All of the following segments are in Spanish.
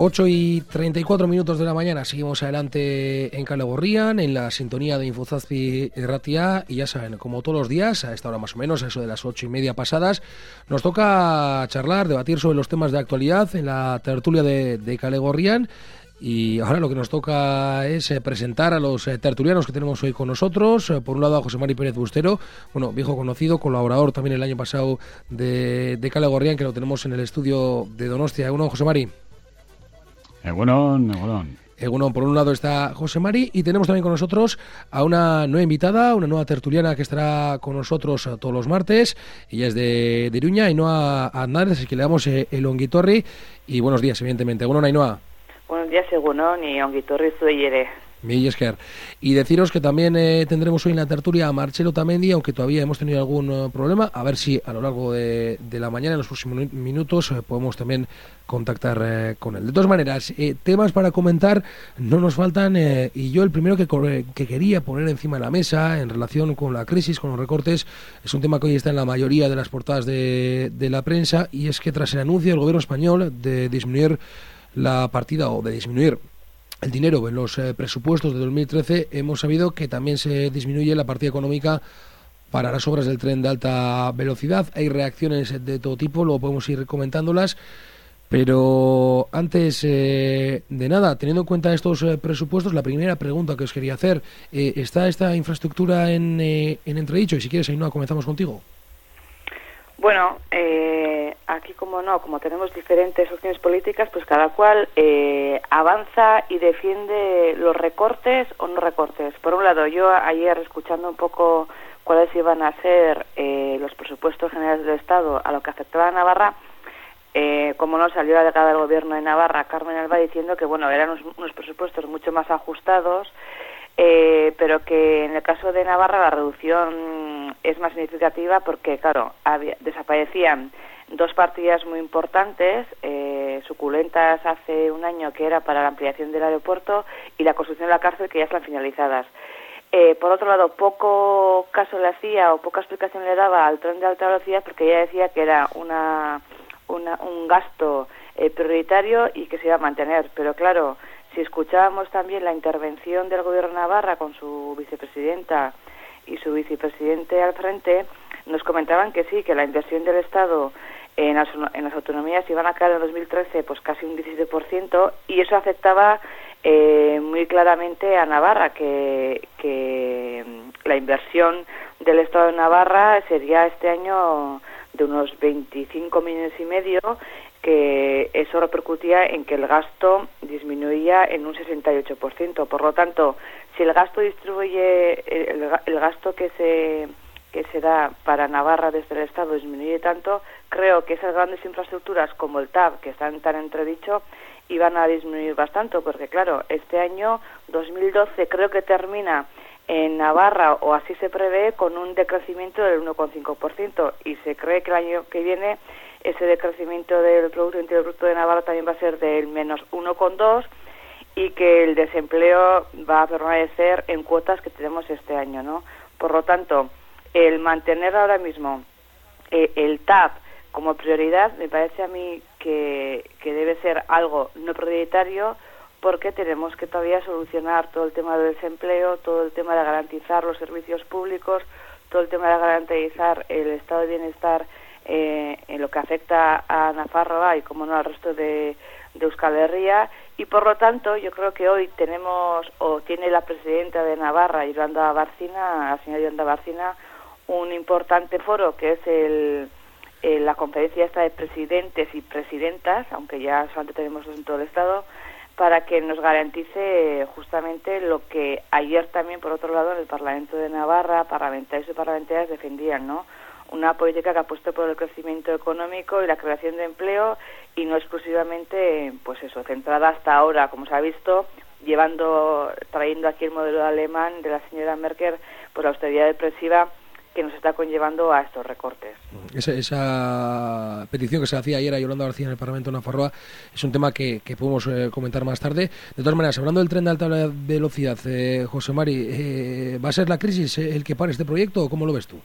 8:34 de la mañana, seguimos adelante en Kale Gorrian, en la sintonía de Infozazpi Ratia, y ya saben, como todos los días, a esta hora más o menos, a eso de las 8:30 pasadas, nos toca charlar, debatir sobre los temas de actualidad en la tertulia de Kale Gorrian. Y ahora lo que nos toca es presentar a los tertulianos que tenemos hoy con nosotros. Por un lado a José Mari Pérez Bustero, bueno, viejo conocido, colaborador también el año pasado de Kale Gorrian, que lo tenemos en el estudio de Donostia. Egunon, José Mari. Egunon. Por un lado está José Mari, y tenemos también con nosotros a una nueva invitada, una nueva tertuliana que estará con nosotros todos los martes. Ella es de Iruña, Ainhoa Aznar, así que le damos el ongitorri y buenos días, evidentemente. Egunon, Ainhoa. Buenos días, egunon, y ongitorri zuei. Mil esker. Y deciros que también tendremos hoy en la tertulia a Marcelo Tamendi, aunque todavía hemos tenido algún problema. A ver si a lo largo de la mañana, en los próximos minutos, podemos también contactar con él. De todas maneras, temas para comentar no nos faltan, y yo el primero que quería poner encima de la mesa en relación con la crisis, con los recortes, es un tema que hoy está en la mayoría de las portadas de la prensa, y es que tras el anuncio del gobierno español de disminuir la partida o de disminuir el dinero en los presupuestos de 2013, hemos sabido que también se disminuye la partida económica para las obras del tren de alta velocidad. Hay reacciones de todo tipo, luego podemos ir comentándolas, pero antes de nada, teniendo en cuenta estos presupuestos, la primera pregunta que os quería hacer, ¿está esta infraestructura en entredicho? Y si quieres, Ainhoa, comenzamos contigo. Bueno, aquí como tenemos diferentes opciones políticas, pues cada cual avanza y defiende los recortes o no recortes. Por un lado, yo ayer, escuchando un poco cuáles iban a ser los presupuestos generales del Estado a lo que afectaba a Navarra, como no salió la delegada del Gobierno de Navarra, Carmen Alba, diciendo que bueno, eran unos presupuestos mucho más ajustados, pero que en el caso de Navarra la reducción es más significativa porque, claro, desaparecían dos partidas muy importantes, suculentas hace un año, que era para la ampliación del aeropuerto, y la construcción de la cárcel, que ya están finalizadas. Por otro lado, poco caso le hacía o poca explicación le daba al tren de alta velocidad, porque ella decía que era un gasto prioritario y que se iba a mantener. Pero claro, si escuchábamos también la intervención del Gobierno de Navarra con su vicepresidenta y su vicepresidente al frente, nos comentaban que sí, que la inversión del Estado en las autonomías iban a caer en 2013 pues casi un 17%, y eso afectaba muy claramente a Navarra, que la inversión del Estado de Navarra sería este año de unos 25,5 millones, que eso repercutía en que el gasto disminuía en un 68%. Por lo tanto, si el gasto distribuye, el gasto que se da para Navarra desde el Estado disminuye tanto, creo que esas grandes infraestructuras como el TAV, que están tan entredicho, iban a disminuir bastante, porque claro, este año 2012 creo que termina en Navarra, o así se prevé, con un decrecimiento del 1,5%, y se cree que el año que viene ese decrecimiento del Producto Interior Bruto de Navarra también va a ser del menos 1,2%, y que el desempleo va a permanecer en cuotas que tenemos este año, ¿no? Por lo tanto, el mantener ahora mismo el TAP como prioridad me parece a mí que debe ser algo no prioritario, porque tenemos que todavía solucionar todo el tema del desempleo, todo el tema de garantizar los servicios públicos, todo el tema de garantizar el estado de bienestar en lo que afecta a Nafarroa y, como no, al resto de Euskal Herria. Y por lo tanto, yo creo que hoy tiene la presidenta de Navarra, Yolanda Bárcena, la señora Yolanda Bárcena, un importante foro, que es la conferencia esta de presidentes y presidentas, aunque ya solamente tenemos dos en todo el Estado, para que nos garantice justamente lo que ayer también, por otro lado, en el Parlamento de Navarra, parlamentarios y parlamentarias defendían, ¿no? Una política que apueste por el crecimiento económico y la creación de empleo, y no exclusivamente, pues eso, centrada hasta ahora, como se ha visto, trayendo aquí el modelo alemán de la señora Merkel, pues la austeridad depresiva que nos está conllevando a estos recortes. Esa petición que se hacía ayer a Yolanda García en el Parlamento de Nafarroa es un tema que podemos comentar más tarde. De todas maneras, hablando del tren de alta velocidad, José Mari, ¿va a ser la crisis el que pare este proyecto o cómo lo ves tú?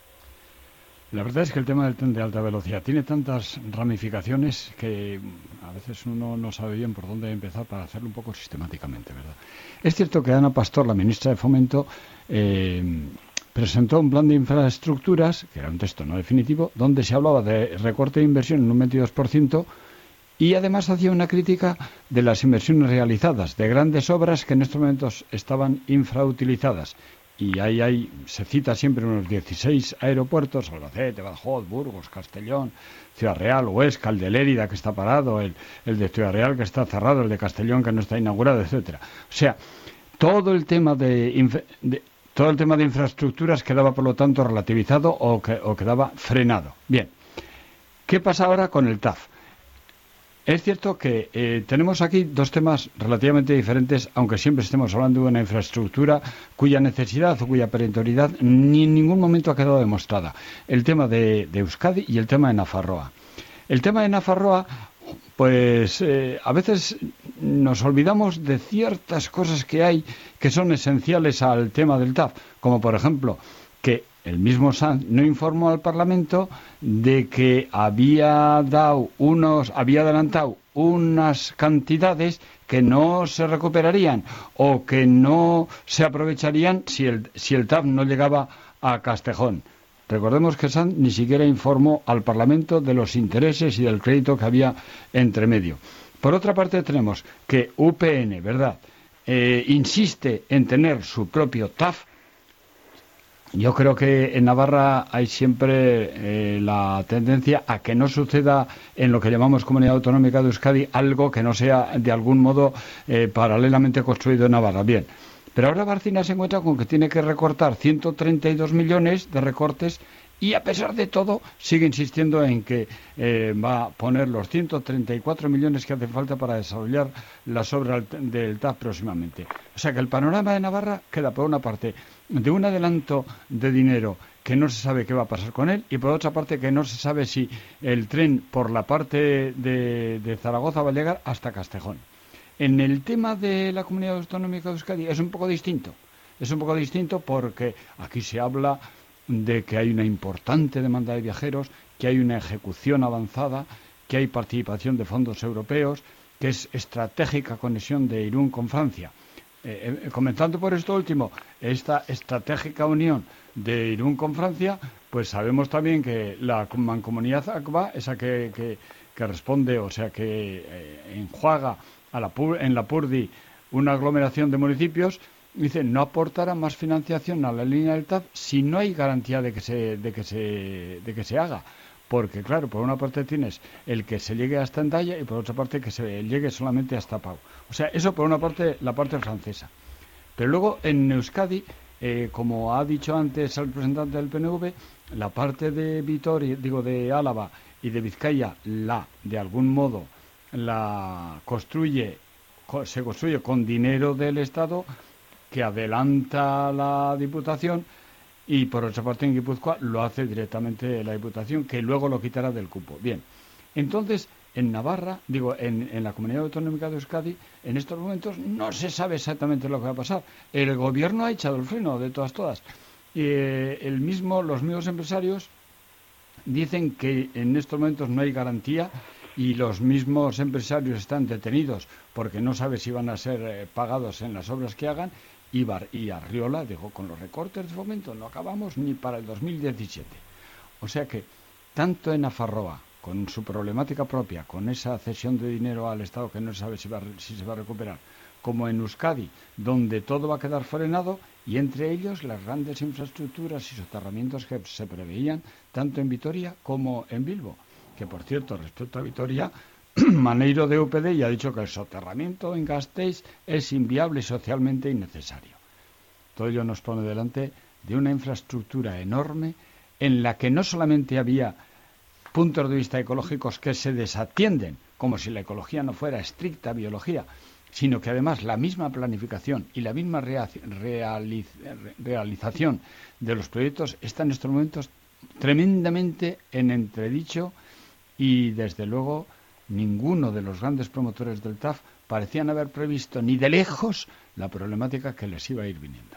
La verdad es que el tema del tren de alta velocidad tiene tantas ramificaciones que, a veces uno no sabe bien por dónde empezar para hacerlo un poco sistemáticamente, ¿verdad? Es cierto que Ana Pastor, la ministra de Fomento, presentó un plan de infraestructuras, que era un texto no definitivo, donde se hablaba de recorte de inversión en un 22%, y además hacía una crítica de las inversiones realizadas, de grandes obras que en estos momentos estaban infrautilizadas. Y ahí se cita siempre unos 16 aeropuertos: Albacete, Badajoz, Burgos, Castellón, Ciudad Real, Huesca, el de Lérida que está parado, el de Ciudad Real que está cerrado, el de Castellón que no está inaugurado, etcétera. O sea, todo el tema de infraestructuras quedaba, por lo tanto, relativizado o quedaba frenado. Bien, ¿qué pasa ahora con el TAF? Es cierto que tenemos aquí dos temas relativamente diferentes, aunque siempre estemos hablando de una infraestructura cuya necesidad o cuya perentoriedad ni en ningún momento ha quedado demostrada. El tema de Euskadi y el tema de Nafarroa. El tema de Nafarroa, pues a veces nos olvidamos de ciertas cosas que hay que son esenciales al tema del TAF, como por ejemplo que el mismo Sanz no informó al Parlamento de que había adelantado unas cantidades que no se recuperarían o que no se aprovecharían si el TAF no llegaba a Castejón. Recordemos que Sanz ni siquiera informó al Parlamento de los intereses y del crédito que había entre medio. Por otra parte tenemos que UPN, ¿verdad?, insiste en tener su propio TAF. Yo creo que en Navarra hay siempre la tendencia a que no suceda en lo que llamamos Comunidad Autonómica de Euskadi algo que no sea de algún modo paralelamente construido en Navarra. Bien, pero ahora Barcina se encuentra con que tiene que recortar 132 millones de recortes y a pesar de todo sigue insistiendo en que va a poner los 134 millones que hace falta para desarrollar las obras del TAF próximamente. O sea que el panorama de Navarra queda, por una parte, de un adelanto de dinero que no se sabe qué va a pasar con él, y por otra parte que no se sabe si el tren por la parte de Zaragoza va a llegar hasta Castejón. En el tema de la Comunidad Autonómica de Euskadi es un poco distinto. Es un poco distinto porque aquí se habla de que hay una importante demanda de viajeros, que hay una ejecución avanzada, que hay participación de fondos europeos, que es estratégica conexión de Irún con Francia. Comenzando por esto último, esta estratégica unión de Irún con Francia, pues sabemos también que la mancomunidad ACBA, esa que responde, o sea, que enjuaga en la Purdi una aglomeración de municipios, dice, no aportará más financiación a la línea del TAF si no hay garantía de que se haga. Porque, claro, por una parte tienes el que se llegue hasta Hendaya y por otra parte que se llegue solamente hasta Pau. O sea, eso por una parte, la parte francesa. Pero luego en Euskadi, como ha dicho antes el representante del PNV, la parte de Vitoria, de Álava y de Vizcaya, de algún modo, se construye con dinero del Estado que adelanta la Diputación, y por otra parte en Guipúzcoa lo hace directamente la Diputación, que luego lo quitará del cupo. Bien, entonces en Navarra, en la Comunidad Autonómica de Euskadi, en estos momentos no se sabe exactamente lo que va a pasar. El gobierno ha echado el freno de todas. Los mismos empresarios dicen que en estos momentos no hay garantía, y los mismos empresarios están detenidos porque no sabe si van a ser pagados en las obras que hagan. Y Arriola dijo, con los recortes de Fomento no acabamos ni para el 2017. O sea que, tanto en Nafarroa, con su problemática propia, con esa cesión de dinero al Estado que no se sabe si se va a recuperar, como en Euskadi, donde todo va a quedar frenado, y entre ellos las grandes infraestructuras y soterramientos que se preveían, tanto en Vitoria como en Bilbo. Que, por cierto, respecto a Vitoria, Maneiro de UPD ya ha dicho que el soterramiento en Gasteiz es inviable y socialmente innecesario. Todo ello nos pone delante de una infraestructura enorme en la que no solamente había puntos de vista ecológicos que se desatienden, como si la ecología no fuera estricta biología, sino que además la misma planificación y la misma realización de los proyectos está en estos momentos tremendamente en entredicho, y desde luego ninguno de los grandes promotores del TAF parecían haber previsto ni de lejos la problemática que les iba a ir viniendo.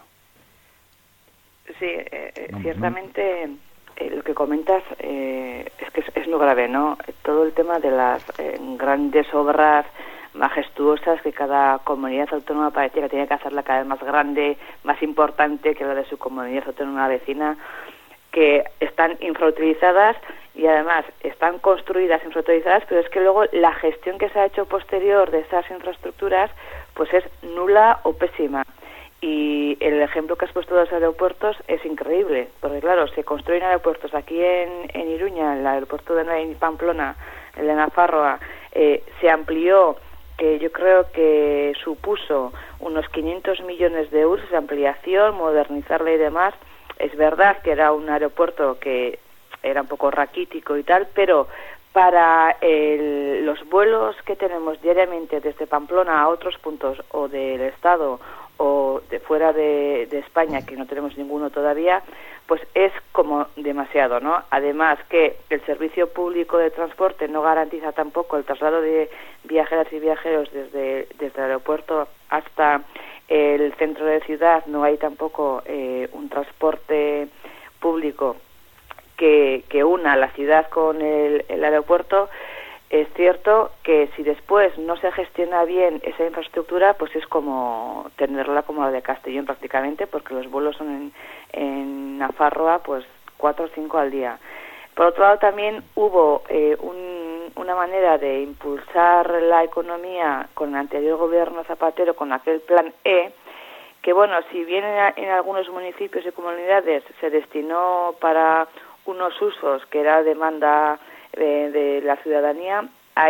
Sí, ciertamente lo que comentas es que es muy grave, ¿no? Todo el tema de las grandes obras majestuosas que cada comunidad autónoma parecía que tenía que hacerla cada vez más grande, más importante que la de su comunidad autónoma vecina, que están infrautilizadas y además están construidas infrautilizadas, pero es que luego la gestión que se ha hecho posterior de esas infraestructuras pues es nula o pésima. Y el ejemplo que has puesto de los aeropuertos es increíble, porque claro, se construyen aeropuertos aquí en Iruña, el aeropuerto de Pamplona, el de Nafarroa, se amplió, que yo creo que supuso unos 500 millones de euros de ampliación, modernizarla y demás. Es verdad que era un aeropuerto que era un poco raquítico y tal, pero para los vuelos que tenemos diariamente desde Pamplona a otros puntos o del Estado o de fuera de España, que no tenemos ninguno todavía, pues es como demasiado, ¿no? Además que el servicio público de transporte no garantiza tampoco el traslado de viajeras y viajeros desde el aeropuerto hasta el centro de ciudad, no hay tampoco un transporte público que una la ciudad con el aeropuerto. Es cierto que si después no se gestiona bien esa infraestructura, pues es como tenerla como la de Castellón prácticamente, porque los vuelos son en Nafarroa pues 4 o 5 al día. Por otro lado, también hubo una manera de impulsar la economía con el anterior gobierno Zapatero, con aquel plan E, que bueno, si bien en algunos municipios y comunidades se destinó para unos usos que era demanda de la ciudadanía,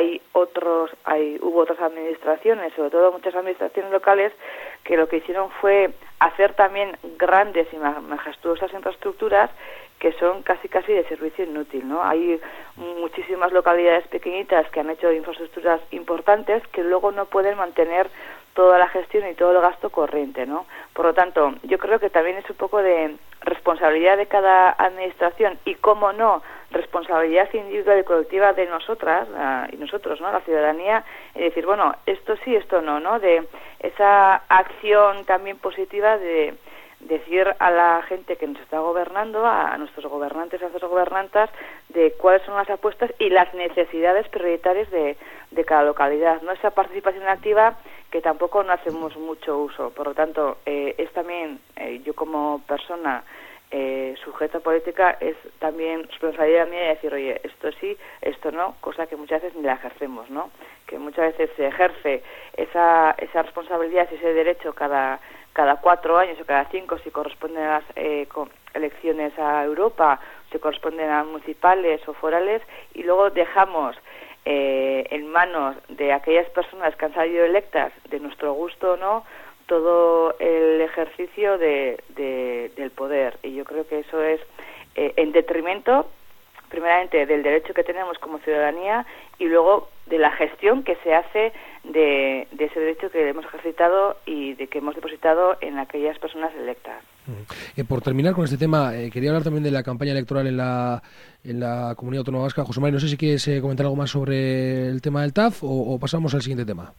hubo otras administraciones, sobre todo muchas administraciones locales, que lo que hicieron fue hacer también grandes y majestuosas infraestructuras que son casi de servicio inútil, ¿no? Hay muchísimas localidades pequeñitas que han hecho infraestructuras importantes que luego no pueden mantener toda la gestión y todo el gasto corriente, ¿no? Por lo tanto, yo creo que también es un poco de responsabilidad de cada administración y, cómo no, responsabilidad individual y colectiva de nosotras y nosotros, ¿no? La ciudadanía, y decir, bueno, esto sí, esto no, ¿no? De esa acción también positiva de decir a la gente que nos está gobernando, a nuestros gobernantes, a nuestras gobernantas, de cuáles son las apuestas y las necesidades prioritarias de cada localidad, ¿no? Esa participación activa que tampoco no hacemos mucho uso. Por lo tanto, es también, yo como persona sujeta política, es también responsabilidad mía de decir, oye, esto sí, esto no, cosa que muchas veces ni la ejercemos, ¿no? Que muchas veces se ejerce esa responsabilidad y ese derecho cada 4 años o cada 5, si corresponden a las elecciones a Europa, si corresponden a municipales o forales, y luego dejamos en manos de aquellas personas que han salido electas, de nuestro gusto o no, todo el ejercicio del poder. Y yo creo que eso es en detrimento, primeramente, del derecho que tenemos como ciudadanía y luego de la gestión que se hace de ese derecho que hemos ejercitado y de que hemos depositado en aquellas personas electas. Por terminar con este tema, quería hablar también de la campaña electoral en la Comunidad Autónoma Vasca. José María, no sé si quieres comentar algo más sobre el tema del TAF o pasamos al siguiente tema.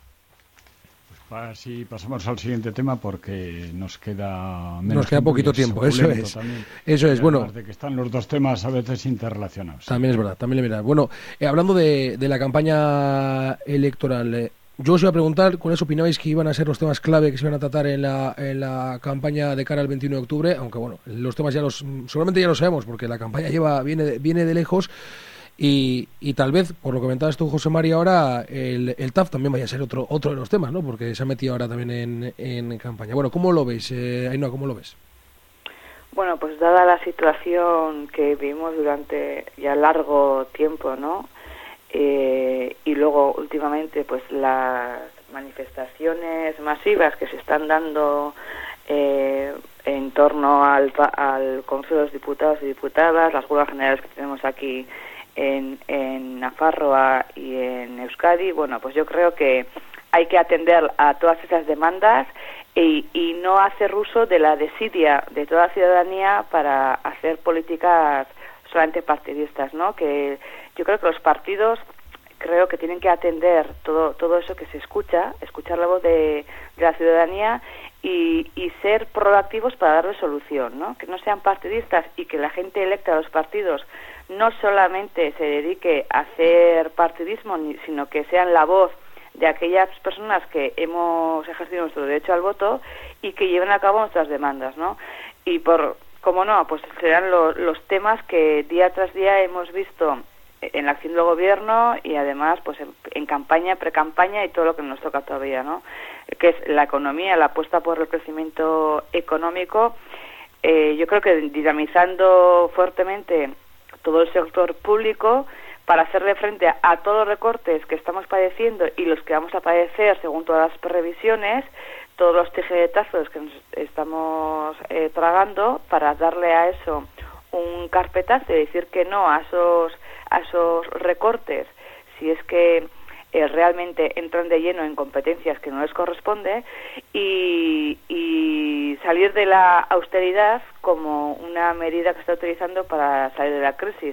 Sí, pasamos al siguiente tema porque nos queda poquito tiempo, eso es. También. Eso es, bueno. De que están los dos temas a veces interrelacionados. También es verdad, también es verdad. Bueno, hablando de la campaña electoral, yo os iba a preguntar cuáles opinabais que iban a ser los temas clave que se iban a tratar en la campaña de cara al 21 de octubre, aunque bueno, los temas seguramente ya lo sabemos porque la campaña viene de lejos. Y tal vez, por lo que comentabas tú, José María, ahora el TAF también vaya a ser otro de los temas, ¿no? Porque se ha metido ahora también en campaña. Bueno, ¿cómo lo veis, Ainhoa? ¿Cómo lo ves? Bueno, pues dada la situación que vivimos durante ya largo tiempo, ¿no? Y luego últimamente, pues las manifestaciones masivas que se están dando en torno al Consejo de los Diputados y Diputadas, las huelgas generales que tenemos aquí en Nafarroa y en Euskadi, bueno, pues yo creo que hay que atender a todas esas demandas y no hacer uso de la desidia de toda la ciudadanía para hacer políticas solamente partidistas, ¿no? Que yo creo que los partidos creo que tienen que atender todo eso que se escuchar la voz de la ciudadanía y ser proactivos para darle solución, ¿no? Que no sean partidistas y que la gente electa a los partidos no solamente se dedique a hacer partidismo, sino que sean la voz de aquellas personas que hemos ejercido nuestro derecho al voto y que lleven a cabo nuestras demandas, ¿no? Y cómo no, pues serán los temas que día tras día hemos visto en la acción del gobierno y además pues en campaña, pre-campaña y todo lo que nos toca todavía, ¿no? Que es la economía, la apuesta por el crecimiento económico. Yo creo que dinamizando fuertemente todo el sector público para hacerle frente a todos los recortes que estamos padeciendo y los que vamos a padecer según todas las previsiones, todos los tijeretazos que nos estamos tragando, para darle a eso un carpetazo y decir que no a esos recortes, si es que realmente entran de lleno en competencias que no les corresponde, y salir de la austeridad como una medida que está utilizando para salir de la crisis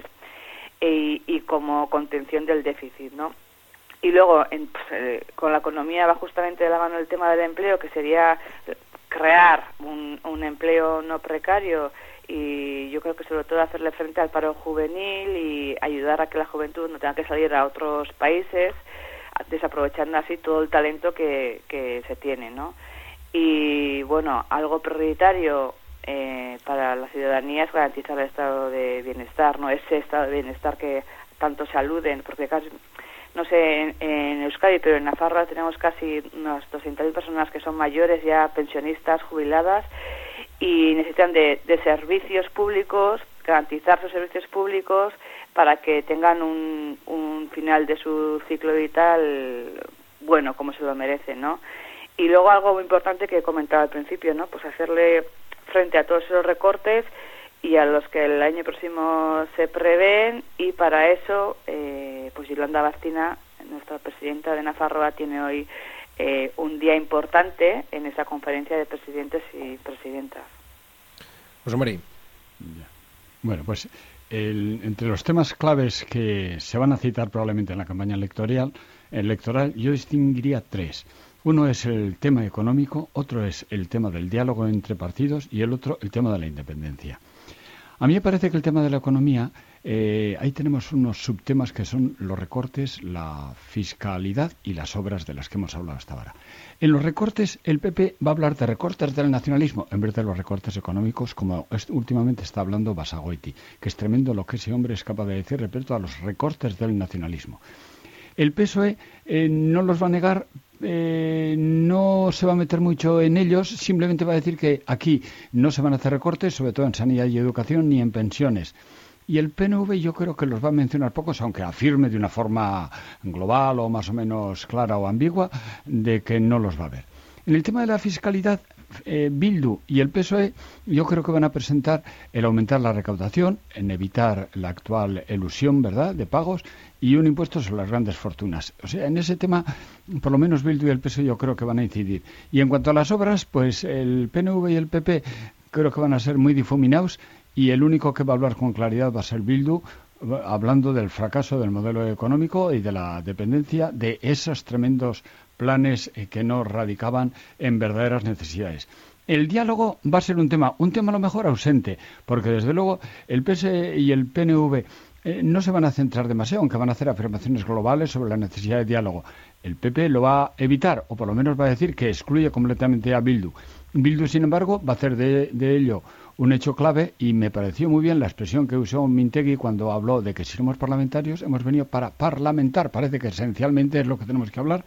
y como contención del déficit, ¿no? Y luego, con la economía va justamente de la mano el tema del empleo, que sería crear un empleo no precario, y yo creo que sobre todo hacerle frente al paro juvenil y ayudar a que la juventud no tenga que salir a otros países, desaprovechando así todo el talento que se tiene, ¿no? Y bueno, algo prioritario para la ciudadanía es garantizar el estado de bienestar, ¿no? Ese estado de bienestar que tanto se aluden, porque casi, no sé, en Euskadi, pero en Nafarroa tenemos casi unas 200.000 personas que son mayores, ya pensionistas, jubiladas, y necesitan de servicios públicos, garantizar sus servicios públicos para que tengan un final de su ciclo vital bueno, como se lo merecen, ¿no? Y luego algo muy importante que he comentado al principio, ¿no? Pues hacerle frente a todos esos recortes y a los que el año próximo se prevén, y para eso pues Yolanda Bastina, nuestra presidenta de Nafarroa, tiene hoy un día importante en esa conferencia de presidentes y presidentas. José María. Bueno, pues entre los temas claves que se van a citar probablemente en la campaña electoral, yo distinguiría tres. Uno es el tema económico, otro es el tema del diálogo entre partidos y el otro el tema de la independencia. A mí me parece que el tema de la economía, ahí tenemos unos subtemas que son los recortes, la fiscalidad y las obras de las que hemos hablado hasta ahora. En los recortes, el PP va a hablar de recortes del nacionalismo en vez de los recortes económicos, como últimamente está hablando Basagoiti, que es tremendo lo que ese hombre es capaz de decir respecto a los recortes del nacionalismo. El PSOE no los va a negar, no se va a meter mucho en ellos, simplemente va a decir que aquí no se van a hacer recortes, sobre todo en sanidad y educación, ni en pensiones. Y el PNV yo creo que los va a mencionar pocos, aunque afirme de una forma global o más o menos clara o ambigua de que no los va a ver. En el tema de la fiscalidad, Bildu y el PSOE yo creo que van a presentar el aumentar la recaudación, en evitar la actual elusión, ¿verdad?, de pagos, y un impuesto sobre las grandes fortunas. O sea, en ese tema, por lo menos Bildu y el PSOE yo creo que van a incidir. Y en cuanto a las obras, pues el PNV y el PP creo que van a ser muy difuminados, y el único que va a hablar con claridad va a ser Bildu, hablando del fracaso del modelo económico y de la dependencia de esos tremendos planes que no radicaban en verdaderas necesidades. El diálogo va a ser un tema a lo mejor ausente, porque desde luego el PS y el PNV no se van a centrar demasiado, aunque van a hacer afirmaciones globales sobre la necesidad de diálogo. El PP lo va a evitar, o por lo menos va a decir que excluye completamente a Bildu. Bildu, sin embargo, va a hacer de ello un hecho clave, y me pareció muy bien la expresión que usó Mintegui cuando habló de que si somos parlamentarios hemos venido para parlamentar. Parece que esencialmente es lo que tenemos que hablar.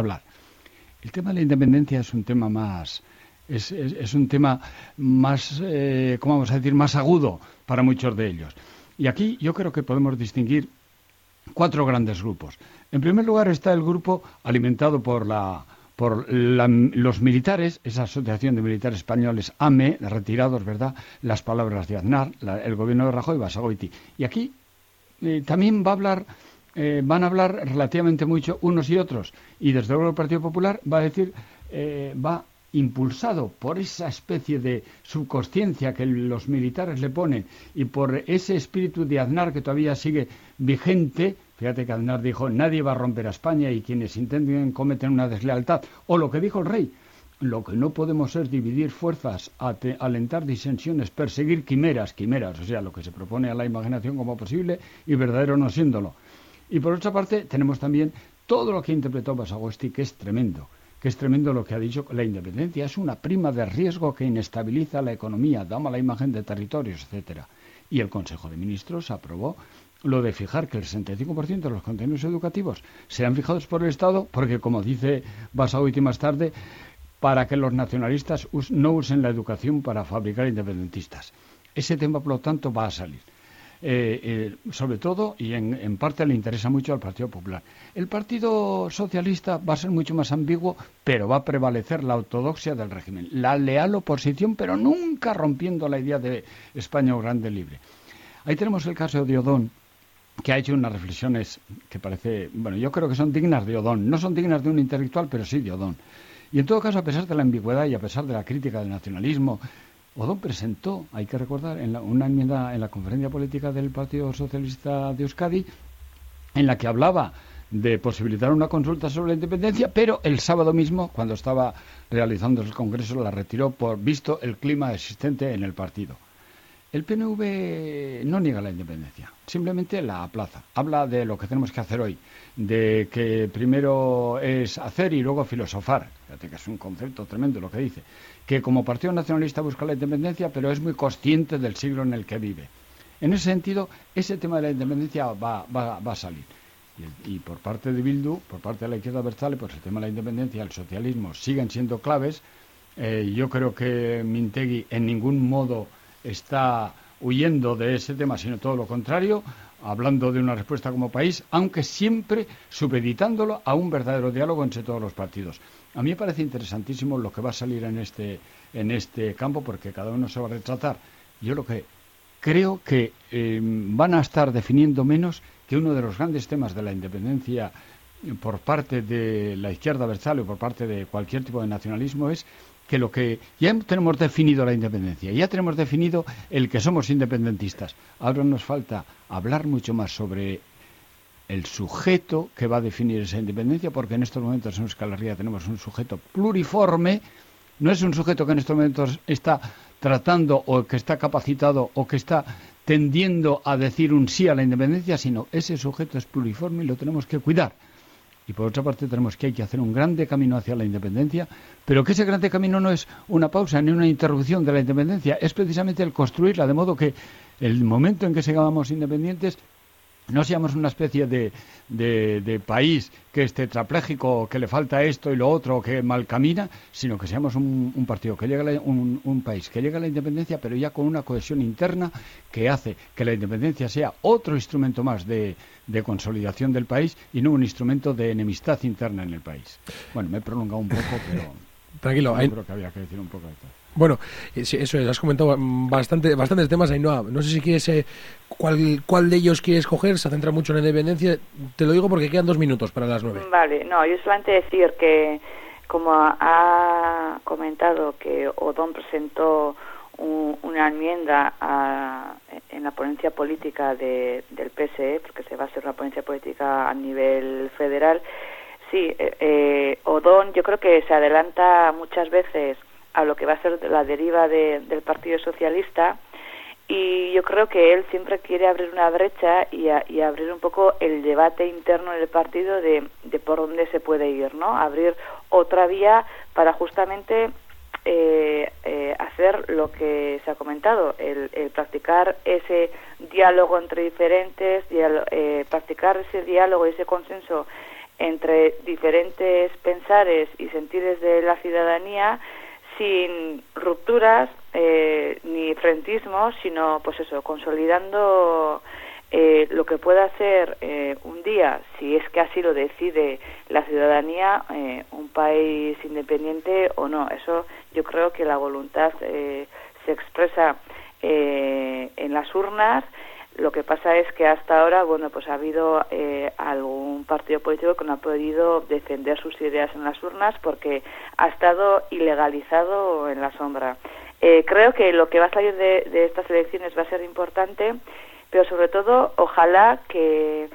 El tema de la independencia es un tema más... Es un tema más, ¿cómo vamos a decir?, más agudo para muchos de ellos. Y aquí yo creo que podemos distinguir 4 grandes grupos. En primer lugar está el grupo alimentado por los militares, esa asociación de militares españoles, AME, retirados, ¿verdad?, las palabras de Aznar, el gobierno de Rajoy, Basagoiti. Y aquí también van a hablar relativamente mucho unos y otros. Y desde luego el Partido Popular va a decir, va impulsado por esa especie de subconsciencia que los militares le ponen y por ese espíritu de Aznar que todavía sigue vigente. Fíjate que Aznar dijo, nadie va a romper a España y quienes intenten cometen una deslealtad. O lo que dijo el rey, lo que no podemos es dividir fuerzas, alentar disensiones, perseguir quimeras, o sea, lo que se propone a la imaginación como posible y verdadero no siéndolo. Y por otra parte, tenemos también todo lo que interpretó Basagosti, que es tremendo lo que ha dicho. La independencia es una prima de riesgo que inestabiliza la economía, da mala imagen de territorios, etcétera. Y el Consejo de Ministros aprobó lo de fijar que el 65% de los contenidos educativos sean fijados por el Estado, porque, como dice Basagoiti más tarde, para que los nacionalistas no usen la educación para fabricar independentistas. Ese tema, por lo tanto, va a salir. Sobre todo, y en parte le interesa mucho al Partido Popular. El Partido Socialista va a ser mucho más ambiguo, pero va a prevalecer la ortodoxia del régimen, la leal oposición, pero nunca rompiendo la idea de España grande libre. Ahí tenemos el caso de Odón, que ha hecho unas reflexiones que parece, bueno, yo creo que son dignas de Odón. No son dignas de un intelectual, pero sí de Odón. Y en todo caso, a pesar de la ambigüedad y a pesar de la crítica del nacionalismo, Odón presentó, hay que recordar, una enmienda en la conferencia política del Partido Socialista de Euskadi, en la que hablaba de posibilitar una consulta sobre la independencia, pero el sábado mismo, cuando estaba realizando el Congreso, la retiró por visto el clima existente en el partido. El PNV no niega la independencia, simplemente la aplaza. Habla de lo que tenemos que hacer hoy, de que primero es hacer y luego filosofar. Fíjate que es un concepto tremendo lo que dice. Que como Partido Nacionalista busca la independencia, pero es muy consciente del siglo en el que vive. En ese sentido, ese tema de la independencia va a salir. Y por parte de Bildu, por parte de la izquierda abertzale, pues el tema de la independencia y el socialismo siguen siendo claves. Yo creo que Mintegi en ningún modo está huyendo de ese tema, sino todo lo contrario, hablando de una respuesta como país, aunque siempre supeditándolo a un verdadero diálogo entre todos los partidos. A mí me parece interesantísimo lo que va a salir en este campo, porque cada uno se va a retratar. Yo lo que creo que van a estar definiendo menos que uno de los grandes temas de la independencia por parte de la izquierda abertzale o por parte de cualquier tipo de nacionalismo es que lo que ya tenemos definido la independencia, ya tenemos definido el que somos independentistas. Ahora nos falta hablar mucho más sobre el sujeto que va a definir esa independencia, porque en estos momentos en Euskal Herria tenemos un sujeto pluriforme, no es un sujeto que en estos momentos está tratando o que está capacitado o que está tendiendo a decir un sí a la independencia, sino ese sujeto es pluriforme y lo tenemos que cuidar. Y por otra parte tenemos que hay que hacer un grande camino hacia la independencia, pero que ese grande camino no es una pausa ni una interrupción de la independencia, es precisamente el construirla, de modo que el momento en que seamos independientes no seamos una especie de país que es tetrapléjico, que le falta esto y lo otro, que mal camina, sino que seamos un partido que llegue un país que llegue a la independencia, pero ya con una cohesión interna que hace que la independencia sea otro instrumento más de consolidación del país y no un instrumento de enemistad interna en el país. Bueno, me he prolongado un poco, pero tranquilo, yo creo que había que decir un poco de todo. Bueno, eso es, has comentado bastantes temas, Ainhoa. No sé si quieres, cuál de ellos quieres coger, se centra mucho en la independencia. Te lo digo porque quedan 2 minutos para las 9. Vale, no, yo solamente decir que, como ha comentado, que Odón presentó una enmienda en la ponencia política del PSE, porque se va a hacer una ponencia política a nivel federal. Sí, Odón yo creo que se adelanta muchas veces a lo que va a ser la deriva del Partido Socialista, y yo creo que él siempre quiere abrir una brecha y abrir un poco el debate interno en el partido de por dónde se puede ir, ¿no? Abrir otra vía para justamente hacer lo que se ha comentado, el practicar ese diálogo entre diferentes, practicar ese diálogo y ese consenso entre diferentes pensares y sentires de la ciudadanía, sin rupturas ni frentismo, sino pues eso, consolidando lo que pueda ser un día, si es que así lo decide la ciudadanía, un país independiente o no. Eso yo creo que la voluntad se expresa en las urnas. Lo que pasa es que hasta ahora, bueno, pues ha habido algún partido político que no ha podido defender sus ideas en las urnas porque ha estado ilegalizado en la sombra. Creo que lo que va a salir de estas elecciones va a ser importante, pero sobre todo, ojalá que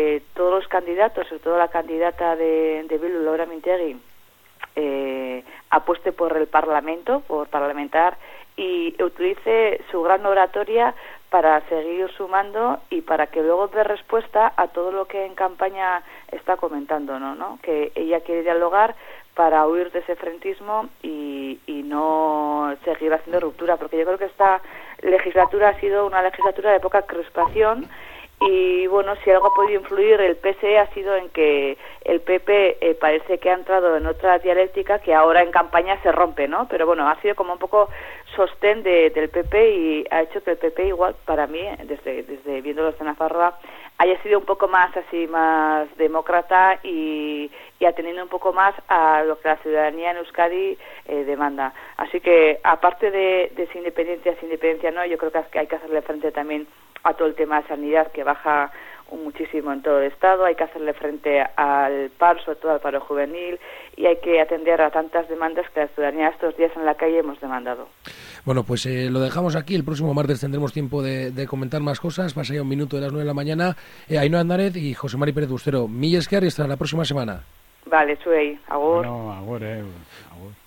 todos los candidatos, sobre todo la candidata de Bildu, Laura Mintegi, apueste por el Parlamento, por parlamentar, y utilice su gran oratoria para seguir sumando y para que luego dé respuesta a todo lo que en campaña está comentando, ¿no? Que ella quiere dialogar para huir de ese frentismo y no seguir haciendo ruptura, porque yo creo que esta legislatura ha sido una legislatura de poca crispación. Y bueno, si algo ha podido influir el PSE ha sido en que el PP parece que ha entrado en otra dialéctica que ahora en campaña se rompe, ¿no? Pero bueno, ha sido como un poco sostén del PP y ha hecho que el PP igual, para mí, desde viéndolo desde Nafarroa, haya sido un poco más así, más demócrata y atendiendo un poco más a lo que la ciudadanía en Euskadi demanda. Así que, aparte de si independencia no, yo creo que hay que hacerle frente también a todo el tema de sanidad, que baja muchísimo en todo el Estado, hay que hacerle frente al paro, sobre todo al paro juvenil, y hay que atender a tantas demandas que la ciudadanía estos días en la calle hemos demandado. Bueno, pues lo dejamos aquí. El próximo martes tendremos tiempo de comentar más cosas. Pasa ya un minuto de las 9 de la mañana. Ainhoa Andárez y José Mari Pérez Bustero. Mil esker y hasta la próxima semana. Vale, zuei, agur. Bueno, agur.